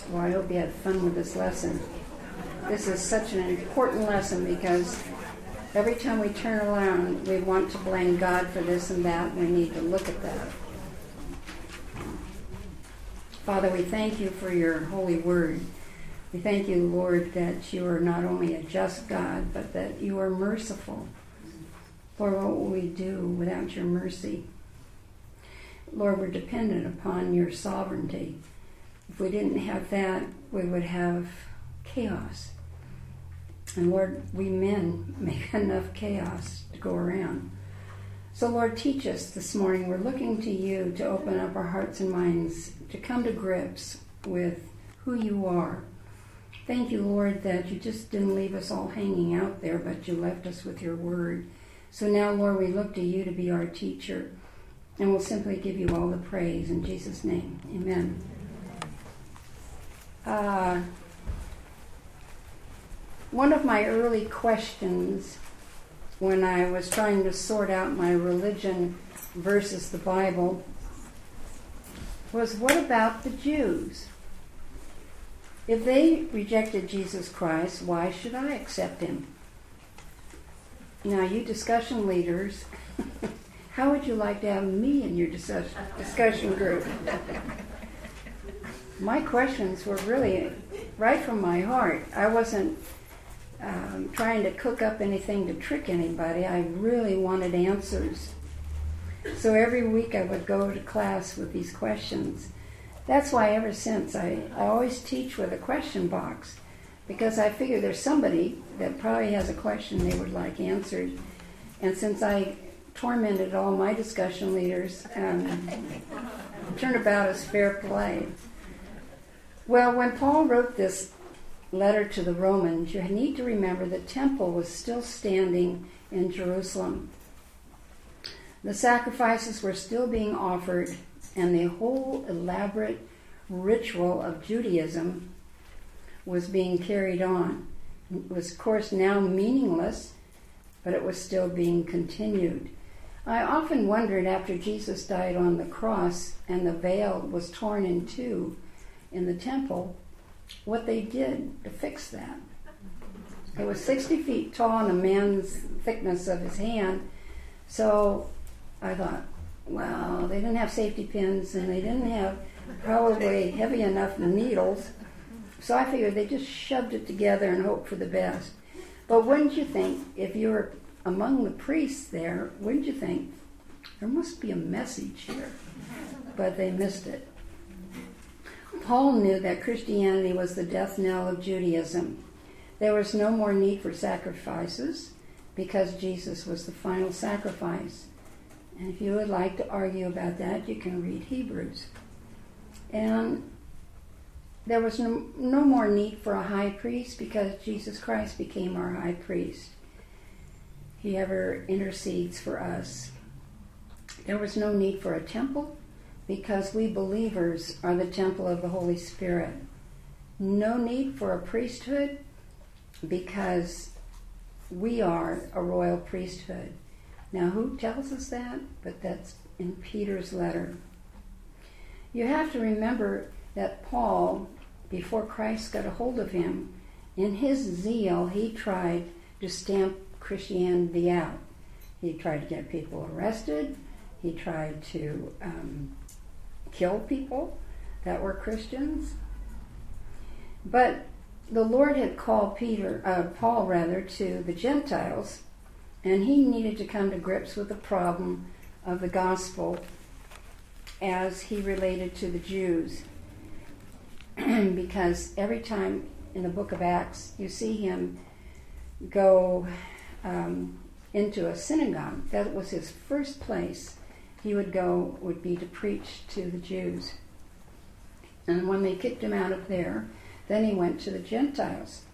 Well, I hope you had fun with this lesson. This is such an important lesson because every time we turn around, we want to blame God for this and that, and we need to look at that. Father, we thank you for your holy word. We thank you, Lord, that you are not only a just God, but that you are merciful. Lord, what will we do without your mercy? Lord, we're dependent upon your sovereignty. If we didn't have that, we would have chaos. And Lord, we men make enough chaos to go around. So Lord, teach us this morning. We're looking to you to open up our hearts and minds, to come to grips with who you are. Thank you, Lord, that you just didn't leave us all hanging out there, but you left us with your word. So now, Lord, we look to you to be our teacher, and we'll simply give you all the praise. In Jesus' name, amen. One of my early questions when I was trying to sort out my religion versus the Bible was, what about the Jews? If they rejected Jesus Christ, why should I accept him? Now, you discussion leaders, how would you like to have me in your discussion group? My questions were really right from my heart. I wasn't trying to cook up anything to trick anybody. I really wanted answers. So every week I would go to class with these questions. That's why ever since I always teach with a question box, because I figure there's somebody that probably has a question they would like answered. And since I tormented all my discussion leaders, turnabout is fair play. Well, when Paul wrote this letter to the Romans, you need to remember the temple was still standing in Jerusalem. The sacrifices were still being offered, and the whole elaborate ritual of Judaism was being carried on. It was, of course, now meaningless, but it was still being continued. I often wondered, after Jesus died on the cross and the veil was torn in two in the temple, what they did to fix that. It was 60 feet tall and a man's thickness of his hand. So I thought, well, they didn't have safety pins and they didn't have probably heavy enough needles. So I figured they just shoved it together and hoped for the best. But wouldn't you think, if you were among the priests there, wouldn't you think, there must be a message here? But they missed it. Paul knew that Christianity was the death knell of Judaism. There was no more need for sacrifices because Jesus was the final sacrifice. And if you would like to argue about that, you can read Hebrews. And there was no more need for a high priest because Jesus Christ became our high priest. He ever intercedes for us. There was no need for a temple because we believers are the temple of the Holy Spirit. No need for a priesthood because we are a royal priesthood. Now, who tells us that? But that's in Peter's letter. You have to remember that Paul, before Christ got a hold of him, in his zeal, he tried to stamp Christianity out. He tried to get people arrested. He tried to kill people that were Christians. But the Lord had called Paul to the Gentiles, and he needed to come to grips with the problem of the gospel as he related to the Jews. Because every time in the book of Acts you see him go into a synagogue, that was his first place he would go, would be to preach to the Jews. And when they kicked him out of there, then he went to the Gentiles.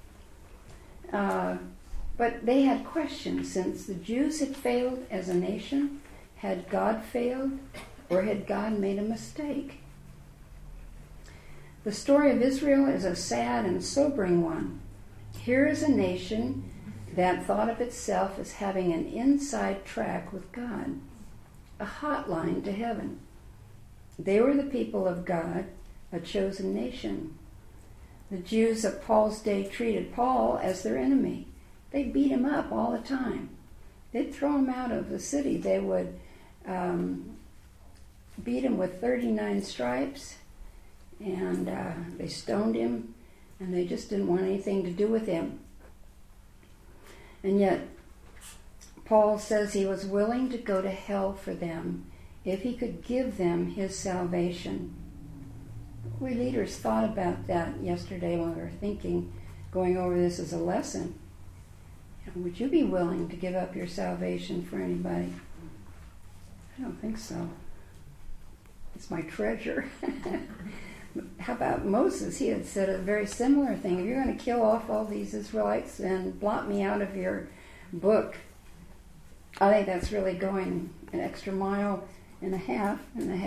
But they had questions, since the Jews had failed as a nation. Had God failed, or had God made a mistake? The story of Israel is a sad and sobering one. Here is a nation that thought of itself as having an inside track with God, a hotline to heaven. They were the people of God, a chosen nation. The Jews of Paul's day treated Paul as their enemy. They beat him up all the time. They'd throw him out of the city. They would beat him with 39 stripes, and they stoned him, and they just didn't want anything to do with him. And yet, Paul says he was willing to go to hell for them if he could give them his salvation. We leaders thought about that yesterday when we were going over this as a lesson. Would you be willing to give up your salvation for anybody? I don't think so. It's my treasure. How about Moses? He had said a very similar thing. If you're going to kill off all these Israelites and blot me out of your book, I think that's really going an extra mile and a half.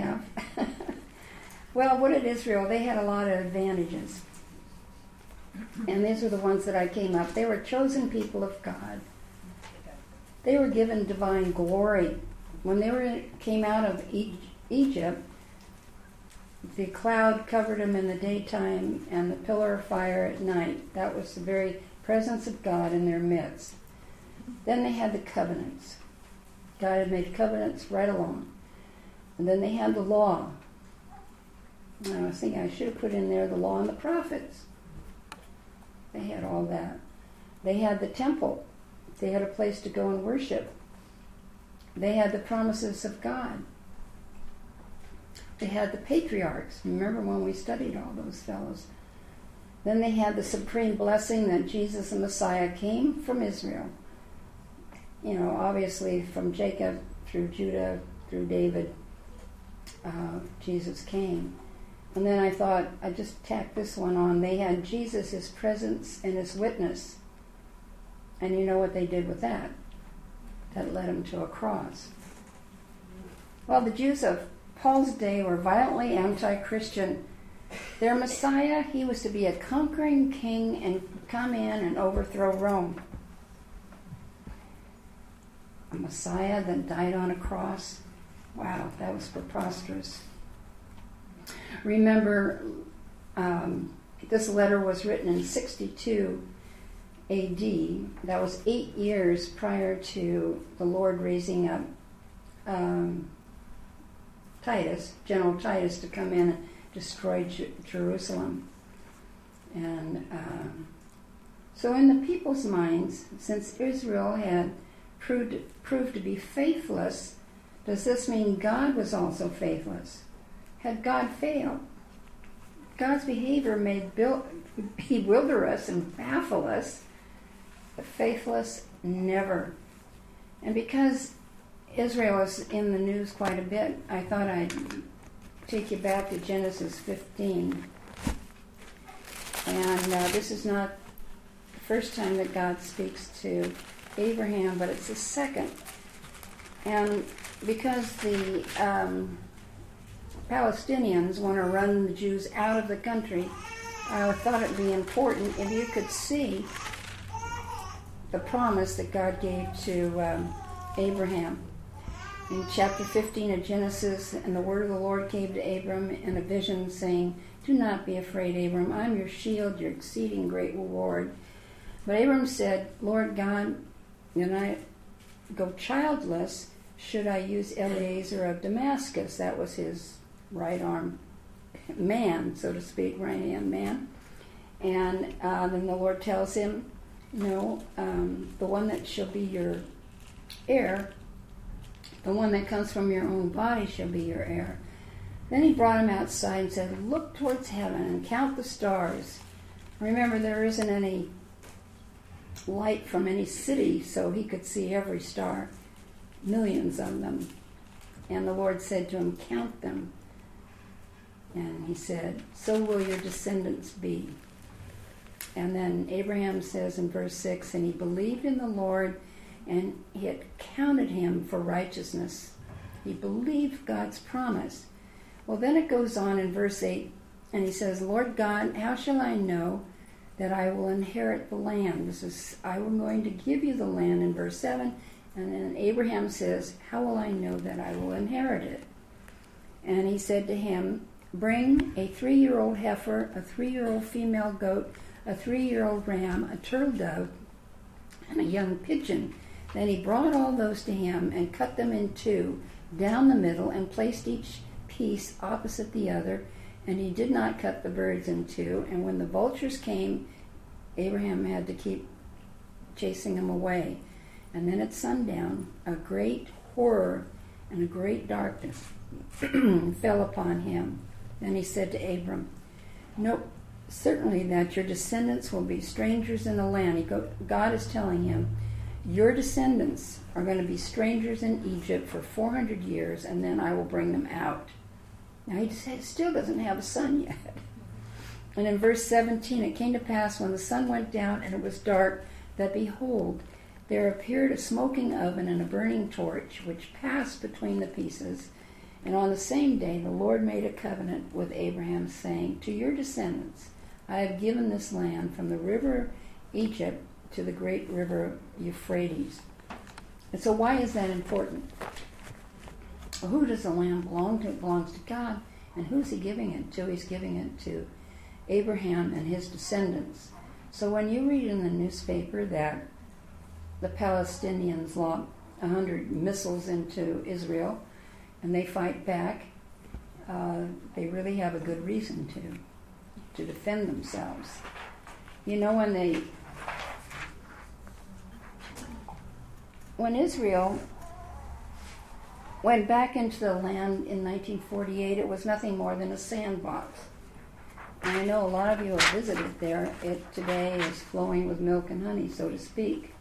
Well, what did Israel? They had a lot of advantages. And these are the ones that I came up. They were chosen people of God. They were given divine glory. When they came out of Egypt, the cloud covered them in the daytime and the pillar of fire at night. That was the very presence of God in their midst. Then they had the covenants. God had made covenants right along. And then they had the law. And I was thinking I should have put in there the law and the prophets. They had all that. They had the temple. They had a place to go and worship. They had the promises of God. They had the patriarchs. Remember when we studied all those fellows? Then they had the supreme blessing that Jesus the Messiah came from Israel. You know, obviously from Jacob through Judah, through David, Jesus came. And then I thought, I just tacked this one on. They had Jesus, his presence, and his witness. And you know what they did with that? That led them to a cross. Well, the Jews of Paul's day were violently anti-Christian. Their Messiah, he was to be a conquering king and come in and overthrow Rome. A Messiah that died on a cross? Wow, that was preposterous. Remember, this letter was written in 62 A.D. That was 8 years prior to the Lord raising up Titus, General Titus, to come in and destroy Jerusalem. And so in the people's minds, since Israel had proved to be faithless, does this mean God was also faithless? Had God failed? God's behavior may bewilder us and baffle us, but faithless, never. And because Israel is in the news quite a bit, I thought I'd take you back to Genesis 15. And this is not the first time that God speaks to Abraham, but it's the second. And because the Palestinians want to run the Jews out of the country, I thought it'd be important if you could see the promise that God gave to Abraham. In chapter 15 of Genesis, and the word of the Lord came to Abram in a vision, saying, "Do not be afraid, Abram. I'm your shield, your exceeding great reward." But Abram said, "Lord God, when I go childless, should I use Eliezer of Damascus?" That was his right arm man, so to speak, right hand man. And then the Lord tells him, "No, the one that shall be your heir, the one that comes from your own body shall be your heir." Then he brought him outside and said, "Look towards heaven and count the stars." Remember, there isn't any light from any city, so he could see every star, millions of them. And the Lord said to him, "Count them." And he said, "So will your descendants be." And then Abraham says in verse 6, "And he believed in the Lord, and it counted him for righteousness." He believed God's promise. Well, then it goes on in verse 8, and he says, "Lord God, how shall I know that I will inherit the land?" This is, "I am going to give you the land" in verse 7. And then Abraham says, "How will I know that I will inherit it?" And he said to him, bring a 3-year-old heifer, a 3-year-old female goat, a 3-year-old ram, a turtle dove, and a young pigeon. Then he brought all those to him and cut them in two down the middle and placed each piece opposite the other. And he did not cut the birds in two. And when the vultures came, Abraham had to keep chasing them away. And then at sundown, a great horror and a great darkness fell upon him. Then he said to Abram, "Nope, certainly that your descendants will be strangers in the land." God is telling him, your descendants are going to be strangers in Egypt for 400 years, and then I will bring them out. Now he still doesn't have a son yet. And in verse 17, it came to pass when the sun went down and it was dark, that behold, there appeared a smoking oven and a burning torch, which passed between the pieces. And on the same day the Lord made a covenant with Abraham, saying, "To your descendants I have given this land from the river Egypt to the great river Euphrates." And so why is that important? Well, who does the land belong to? It belongs to God. And who's he giving it to? He's giving it to Abraham and his descendants. So when you read in the newspaper that the Palestinians lob 100 missiles into Israel and they fight back, they really have a good reason to defend themselves. You know, when Israel went back into the land in 1948, it was nothing more than a sandbox. And I know a lot of you have visited there. It today is flowing with milk and honey, so to speak.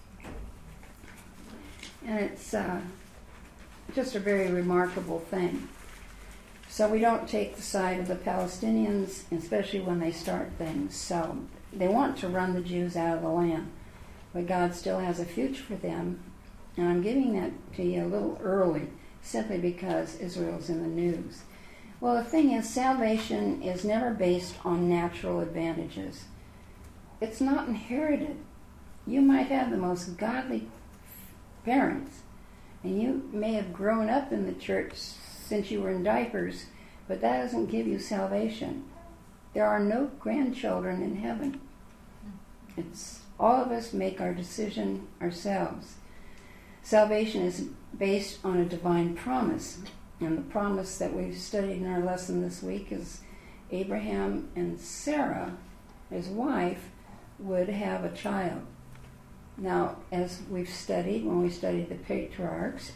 And it's just a very remarkable thing. So we don't take the side of the Palestinians, especially when they start things. So they want to run the Jews out of the land, but God still has a future for them. And I'm giving that to you a little early, simply because Israel's in the news. Well, the thing is, salvation is never based on natural advantages. It's not inherited. You might have the most godly parents, and you may have grown up in the church since you were in diapers, but that doesn't give you salvation. There are no grandchildren in heaven. It's all of us make our decision ourselves. Salvation is based on a divine promise, and the promise that we've studied in our lesson this week is Abraham and Sarah, his wife, would have a child. Now, as we've studied, when we studied the patriarchs,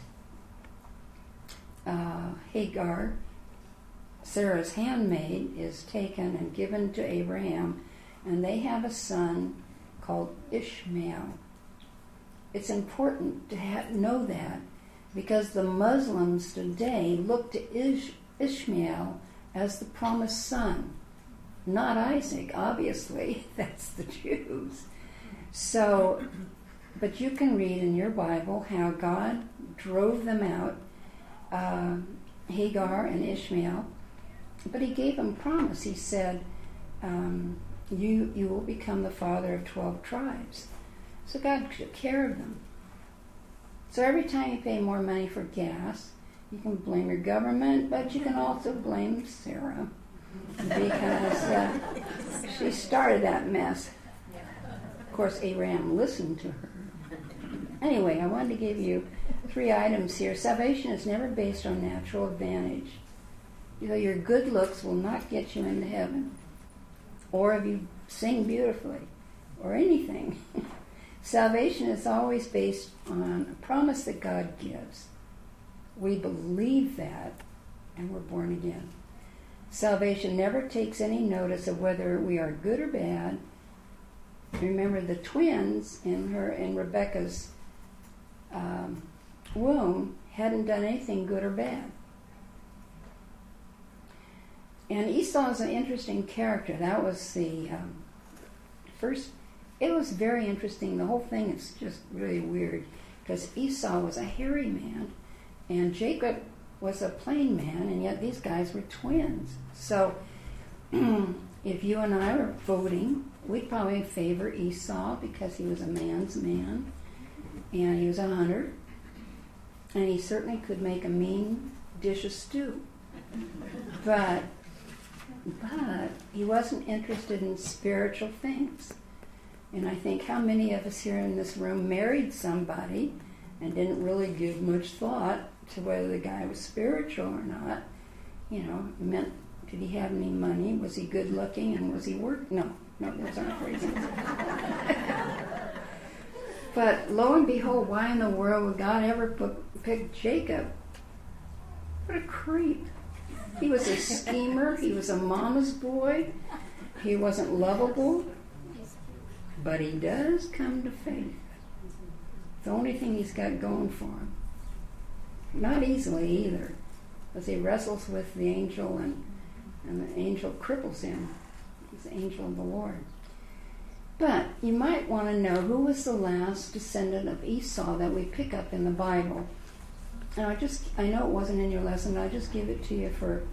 Hagar, Sarah's handmaid, is taken and given to Abraham, and they have a son called Ishmael. It's important to know that, because the Muslims today look to Ishmael as the promised son, not Isaac, obviously. That's the Jews. So, but you can read in your Bible how God drove them out, Hagar and Ishmael, but he gave them promise. He said, you will become the father of 12 tribes. So God took care of them. So every time you pay more money for gas, you can blame your government, but you can also blame Sarah, because she started that mess. Of course, Abraham listened to her. Anyway, I wanted to give you 3 items here. Salvation is never based on natural advantage. You know, your good looks will not get you into heaven, or if you sing beautifully, or anything. Salvation is always based on a promise that God gives. We believe that, and we're born again. Salvation never takes any notice of whether we are good or bad. Remember, the twins in Rebecca's womb hadn't done anything good or bad. And Esau is an interesting character. That was the first. It was very interesting. The whole thing is just really weird, because Esau was a hairy man, and Jacob was a plain man, and yet these guys were twins. So if you and I were voting, we'd probably favor Esau, because he was a man's man, and he was a hunter, and he certainly could make a mean dish of stew. But But he wasn't interested in spiritual things. And I think how many of us here in this room married somebody and didn't really give much thought to whether the guy was spiritual or not. You know, it meant, did he have any money? Was he good looking? And was he No, those aren't reasons. But lo and behold, why in the world would God ever pick Jacob? What a creep. He was a schemer. He was a mama's boy. He wasn't lovable. But he does come to faith. The only thing he's got going for him. Not easily either, as he wrestles with the angel and the angel cripples him. He's the angel of the Lord. But you might want to know who was the last descendant of Esau that we pick up in the Bible. And I know it wasn't in your lesson, I'll just give it to you for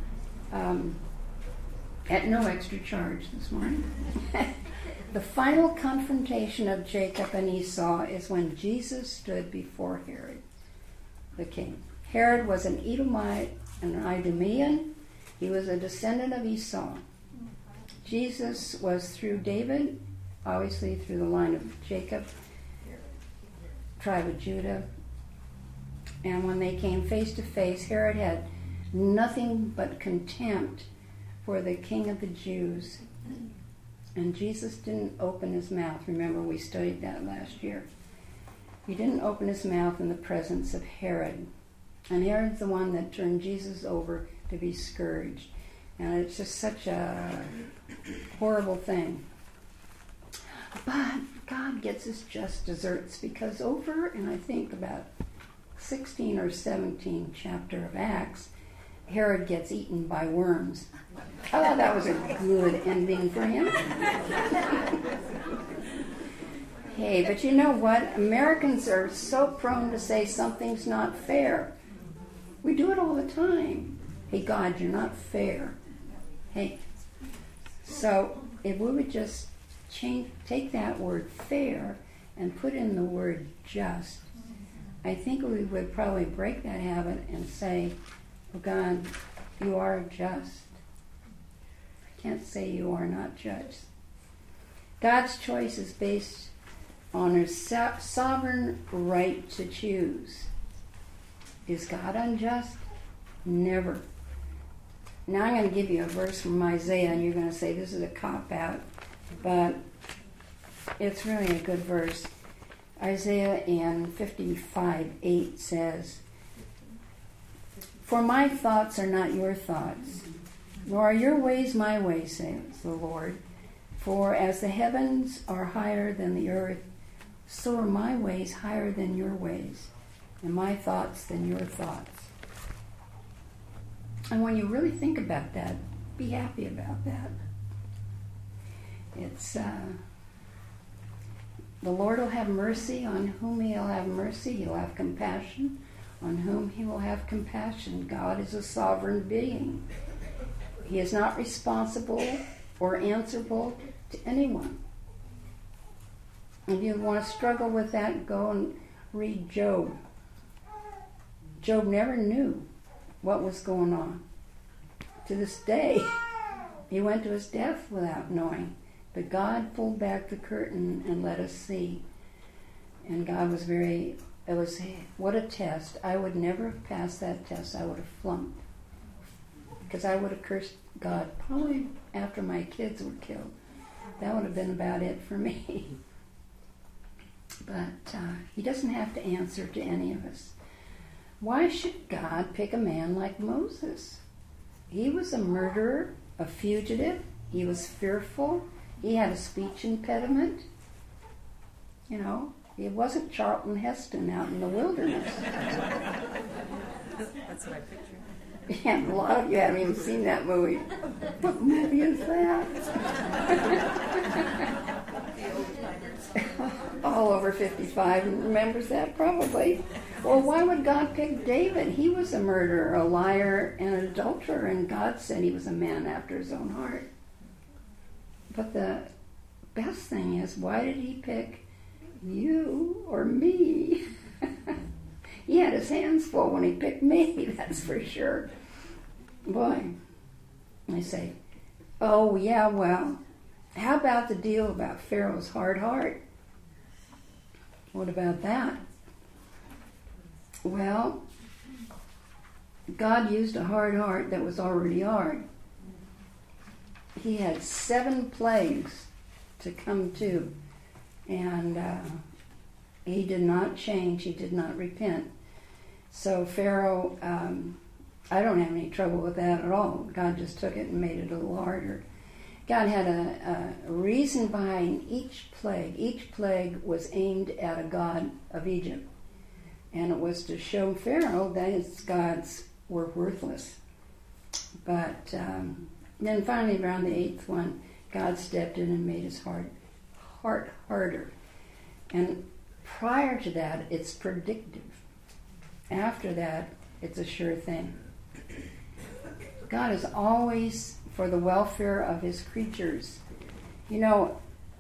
at no extra charge this morning. The final confrontation of Jacob and Esau is when Jesus stood before Herod, the king. Herod was an Edomite, an Idumean. He was a descendant of Esau. Jesus was through David, obviously through the line of Jacob, tribe of Judah. And when they came face to face, Herod had nothing but contempt for the king of the Jews. And Jesus didn't open his mouth. Remember, we studied that last year. He didn't open his mouth in the presence of Herod. And Herod's the one that turned Jesus over to be scourged. And it's just such a horrible thing. But God gets his just deserts, because over, and I think about 16 or 17 chapter of Acts, Herod gets eaten by worms. I thought that was a good ending for him. Hey, but you know what? Americans are so prone to say something's not fair. We do it all the time. Hey, God, you're not fair. Hey. So if we would just take that word fair and put in the word just, I think we would probably break that habit and say, oh God, you are just. I can't say you are not just. God's choice is based on his sovereign right to choose. Is God unjust? Never. Now I'm going to give you a verse from Isaiah, and you're going to say this is a cop-out, but it's really a good verse. Isaiah in 55:8 says, "For my thoughts are not your thoughts, nor are your ways my ways, says the Lord. For as the heavens are higher than the earth, so are my ways higher than your ways, and my thoughts than your thoughts." And when you really think about that, be happy about that. It's the Lord will have mercy on whom he'll have mercy. He'll have compassion on whom he will have compassion. God is a sovereign being. He is not responsible or answerable to anyone. If you want to struggle with that, go and read Job. Job never knew what was going on. To this day, he went to his death without knowing. But God pulled back the curtain and let us see. And God was what a test. I would never have passed that test. I would have flunked. Because I would have cursed God probably after my kids were killed. That would have been about it for me. But he doesn't have to answer to any of us. Why should God pick a man like Moses? He was a murderer, a fugitive. He was fearful. He had a speech impediment. You know, it wasn't Charlton Heston out in the wilderness. That's what I pictured. Yeah, a lot of you haven't even seen that movie. What movie is that? All over 55 remembers that probably. Well, why would God pick David? He was a murderer, a liar, and an adulterer, and God said he was a man after his own heart. But the best thing is, why did he pick you or me? He had his hands full when he picked me, that's for sure. Boy, I say, Oh, yeah, well, how about the deal about Pharaoh's hard heart? What about that? Well, God used a hard heart that was already hard. He had 7 plagues to come to, and he did not change. He did not repent. So Pharaoh, I don't have any trouble with that at all. God just took it and made it a little harder. God had a reason behind each plague. Each plague was aimed at a god of Egypt. And it was to show Pharaoh that his gods were worthless. But then finally around the 8th one, God stepped in and made his heart harder. And prior to that, it's predictive. After that, it's a sure thing. God is always for the welfare of his creatures. You know,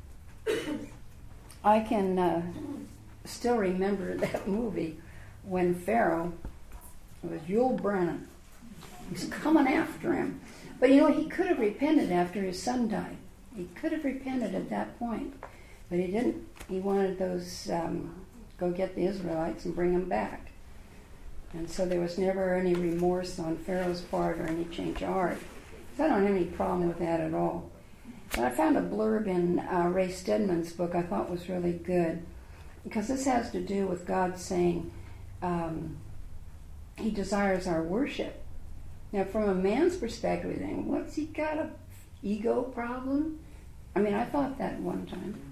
I can still remember that movie when Pharaoh, it was Yul Brennan, he's coming after him. But you know, he could have repented after his son died. He could have repented at that point. But he didn't. He wanted those, go get the Israelites and bring them back. And so there was never any remorse on Pharaoh's part or any change of heart. So I don't have any problem with that at all. But I found a blurb in Ray Stedman's book I thought was really good, because this has to do with God saying he desires our worship. Now, from a man's perspective, you think, what's he got, an ego problem? I mean, I thought that one time.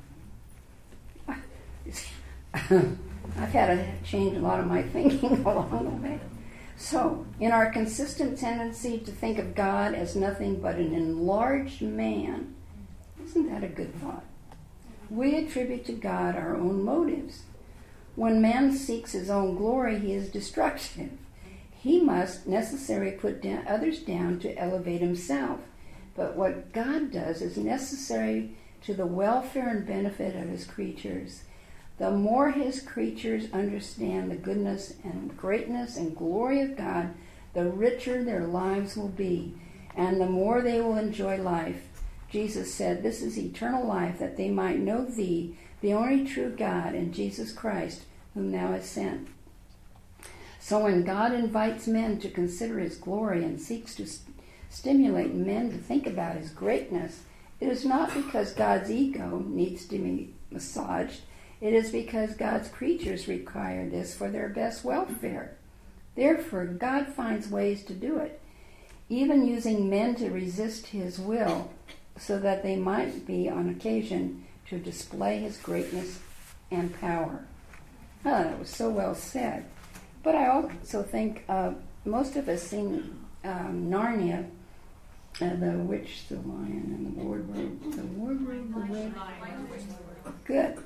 I've had to change a lot of my thinking along the way. So, in our consistent tendency to think of God as nothing but an enlarged man, isn't that a good thought? We attribute to God our own motives. When man seeks his own glory, he is destructive. He must necessarily put others down to elevate himself. But what God does is necessary to the welfare and benefit of his creatures. The more his creatures understand the goodness and greatness and glory of God, the richer their lives will be, and the more they will enjoy life. Jesus said, "This is eternal life, that they might know thee, the only true God, and Jesus Christ, whom thou hast sent." So when God invites men to consider his glory and seeks to stimulate men to think about his greatness, it is not because God's ego needs to be massaged. It is because God's creatures require this for their best welfare. Therefore, God finds ways to do it, even using men to resist his will, so that they might be on occasion to display his greatness and power. Oh, that was so well said. But I also think most of us sing Narnia, the witch, the lion, and the wardrobe. The wardrobe, the witch. Good.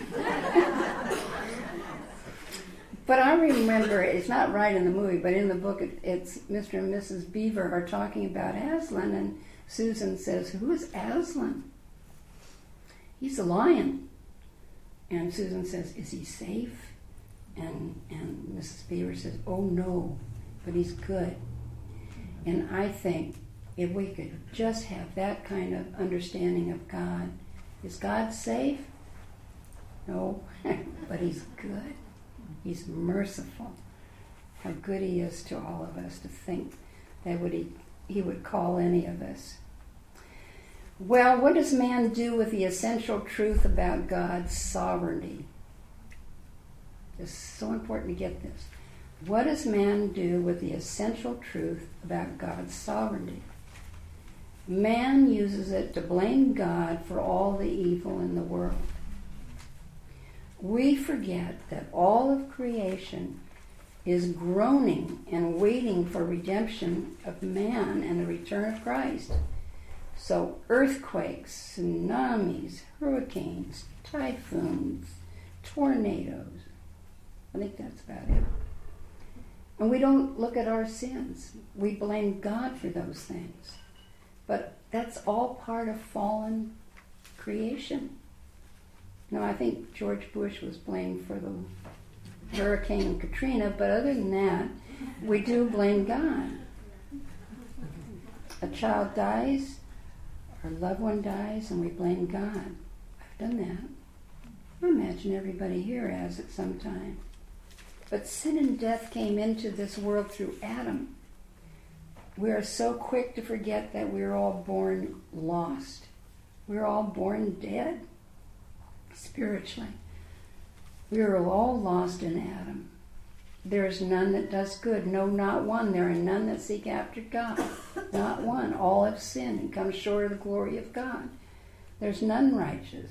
But I remember, it's not right in the movie, but in the book, it's Mr. and Mrs. Beaver are talking about Aslan, and Susan says, "Who is Aslan?" "He's a lion." And Susan says, "Is he safe?" And Mrs. Beaver says, "Oh no, but he's good." And I think if we could just have that kind of understanding of God. Is God safe? No, but he's good. He's merciful. How good he is to all of us, to think that he would call any of us. Well, what does man do with the essential truth about God's sovereignty? It's so important to get this. What does man do with the essential truth about God's sovereignty? Man uses it to blame God for all the evil in the world. We forget that all of creation is groaning and waiting for redemption of man and the return of Christ. So earthquakes, tsunamis, hurricanes, typhoons, tornadoes. I think that's about it. And we don't look at our sins. We blame God for those things. But that's all part of fallen creation. Now, I think George Bush was blamed for the Hurricane Katrina, but other than that, we do blame God. A child dies, Our loved one dies and we blame God. I've done that. I imagine everybody here has at some time. But sin and death came into this world through Adam. We are so quick to forget that we're all born lost. We're all born dead spiritually. We are all lost in Adam. There is none that does good. No, not one. There are none that seek after God. Not one. All have sinned and come short of the glory of God. There's none righteous.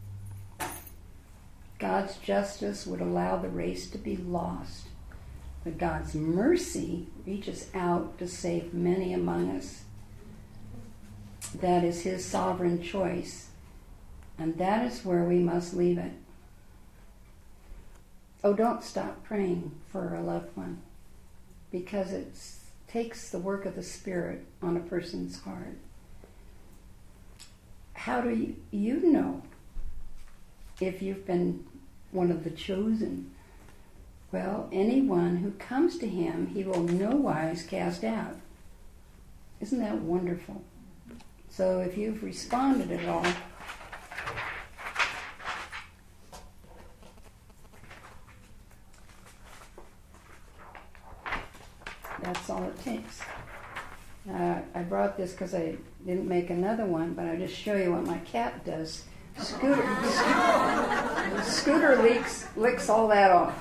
God's justice would allow the race to be lost. But God's mercy reaches out to save many among us. That is his sovereign choice. And that is where we must leave it. Oh, don't stop praying for a loved one, because it takes the work of the Spirit on a person's heart. How do you know if you've been one of the chosen? Well, anyone who comes to him, he will no wise cast out. Isn't that wonderful? So if you've responded at all, that's all it takes. I brought this because I didn't make another one, but I'll just show you what my cat does. Scooter licks all that off.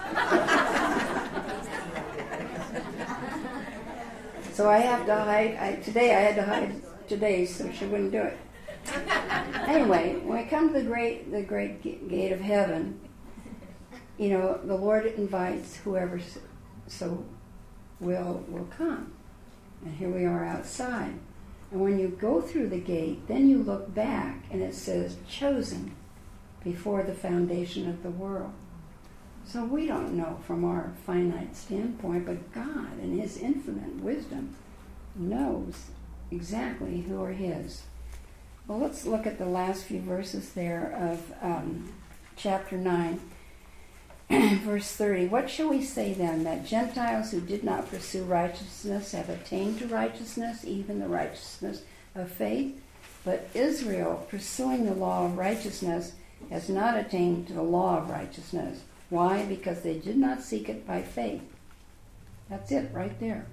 So I have to hide. Today I had to hide today so she wouldn't do it. Anyway, when we come to the great gate of heaven, you know, the Lord invites whoever so will come. And here we are outside. And when you go through the gate, then you look back and it says, chosen before the foundation of the world. So we don't know from our finite standpoint, but God in his infinite wisdom knows exactly who are his. Well, let's look at the last few verses there of chapter 9. Verse 30, what shall we say then? That Gentiles who did not pursue righteousness have attained to righteousness, even the righteousness of faith? But Israel, pursuing the law of righteousness, has not attained to the law of righteousness. Why? Because they did not seek it by faith. That's it right there.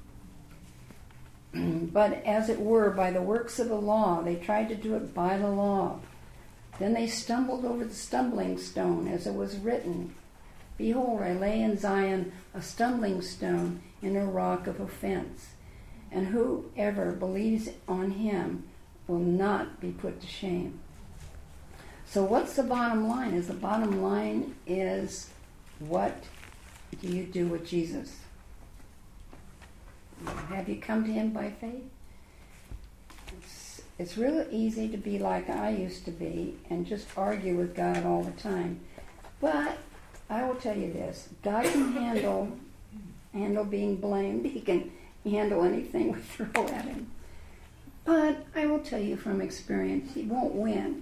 But as it were, by the works of the law, they tried to do it by the law. Then they stumbled over the stumbling stone, as it was written, behold, I lay in Zion a stumbling stone and a rock of offense, and whoever believes on him will not be put to shame. So what's the bottom line? The bottom line is, what do you do with Jesus? Have you come to him by faith? It's really easy to be like I used to be and just argue with God all the time. But I will tell you this, God can handle being blamed. He can handle anything we throw at him. But I will tell you from experience, he won't win.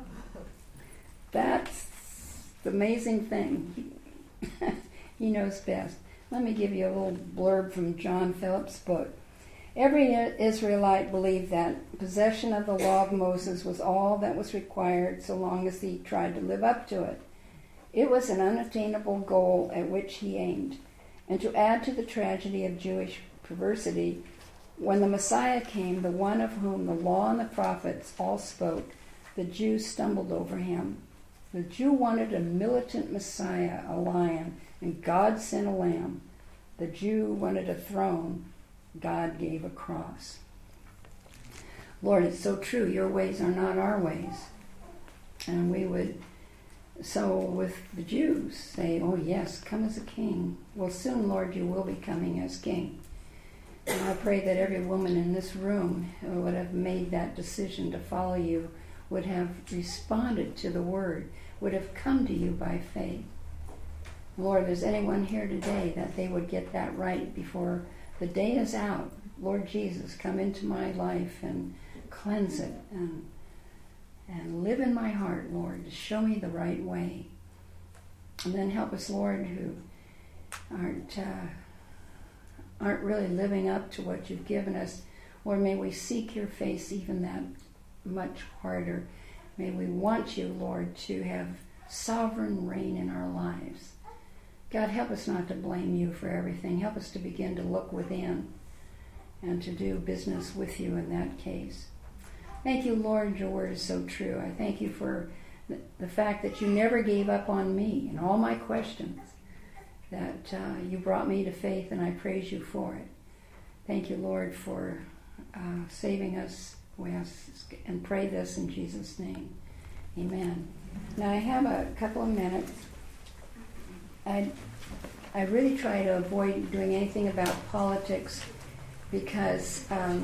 That's the amazing thing. He knows best. Let me give you a little blurb from John Phillips' book. Every Israelite believed that possession of the law of Moses was all that was required so long as he tried to live up to it. It was an unattainable goal at which he aimed. And to add to the tragedy of Jewish perversity, when the Messiah came, the one of whom the law and the prophets all spoke, the Jews stumbled over him. The Jew wanted a militant Messiah, a lion, and God sent a lamb. The Jew wanted a throne. God gave a cross. Lord, it's so true. Your ways are not our ways. And we would, so with the Jews, say, oh yes, come as a king. Well, soon, Lord, you will be coming as king. And I pray that every woman in this room who would have made that decision to follow you would have responded to the word, would have come to you by faith. Lord, if there's anyone here today that they would get that right before the day is out, Lord Jesus, come into my life and cleanse it and live in my heart, Lord, to show me the right way. And then help us, Lord, who aren't really living up to what you've given us. Lord, may we seek your face even much harder. May we want you, Lord, to have sovereign reign in our lives. God, help us not to blame you for everything. Help us to begin to look within and to do business with you in that case. Thank you, Lord, your word is so true. I thank you for the fact that you never gave up on me and all my questions, that you brought me to faith, and I praise you for it. Thank you, Lord, for saving us. We ask and pray this in Jesus' name. Amen. Now I have a couple of minutes. I really try to avoid doing anything about politics because,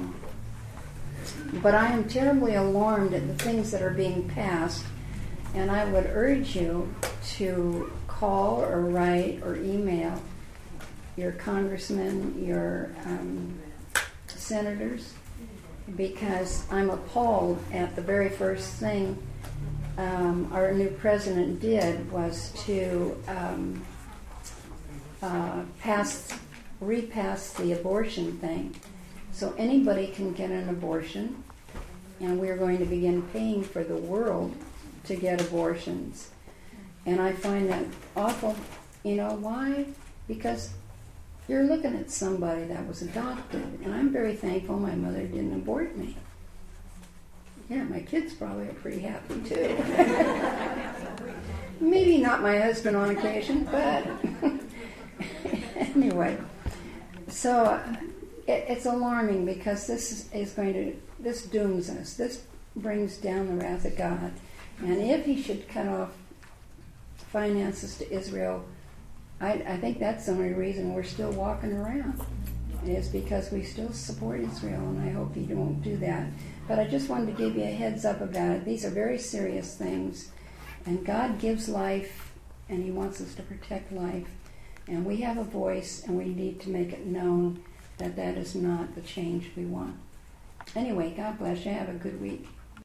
but I am terribly alarmed at the things that are being passed, and I would urge you to call or write or email your congressmen, your senators, because I'm appalled at the very first thing our new president did was to repass the abortion thing. So anybody can get an abortion, and we're going to begin paying for the world to get abortions. And I find that awful. You know why? Because you're looking at somebody that was adopted, and I'm very thankful my mother didn't abort me. Yeah, my kids probably are pretty happy too. Maybe not my husband on occasion, but anyway. So it's alarming because this dooms us. This brings down the wrath of God. And if he should cut off finances to Israel, I think that's the only reason we're still walking around, is because we still support Israel, and I hope he won't do that. But I just wanted to give you a heads up about it. These are very serious things, and God gives life, and he wants us to protect life, and we have a voice, and we need to make it known that that is not the change we want. Anyway, God bless you. Have a good week.